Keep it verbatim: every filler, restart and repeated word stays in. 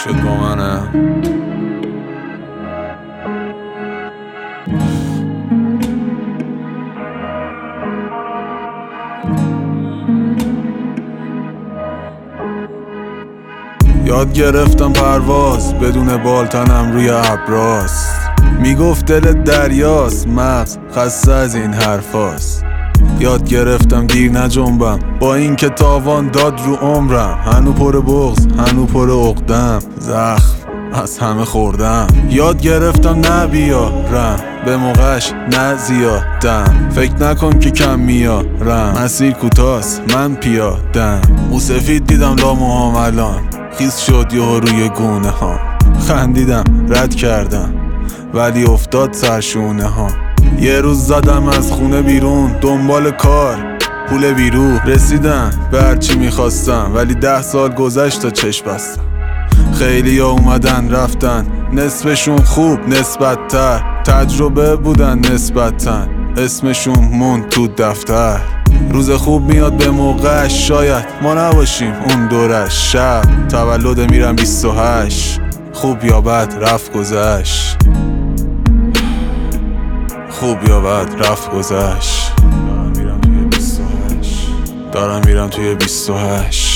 شد با منم. یاد گرفتم پرواز بدون بالتنم روی ابراست. میگفت دلت دریاست، مغز خسته از این حرفاست. یاد گرفتم دیر نجنبم با این که تاوان داد رو عمرم. هنو پر بغض، هنو پر عقدم، زخم از همه خوردم. یاد گرفتم نبیارم به موقعش نزیادم. فکر نکن که کم میارم، مسیر کوتاست من پیادم. موسفید دیدم لاموهام الان خیس شد یه روی گونه ها. خندیدم رد کردم ولی افتاد سرشونه ها. یه روز زدم از خونه بیرون دنبال کار، پول بیرون رسیدم به هرچی میخواستم. ولی ده سال گذشت تا چشم بستم. خیلی ها اومدن رفتن، نصفشون خوب نسبت تر، تجربه بودن نسبتاً، اسمشون موند تو دفتر. روز خوب میاد به موقعش، شاید ما نباشیم اون دورش. شب تولد میرم بیست و هشت، خوب یا بد رفت گذشت، خوب یا بد رفت گذشت. دارم میرم توی بیست و هشت، دارم میرم توی بیست و هشت.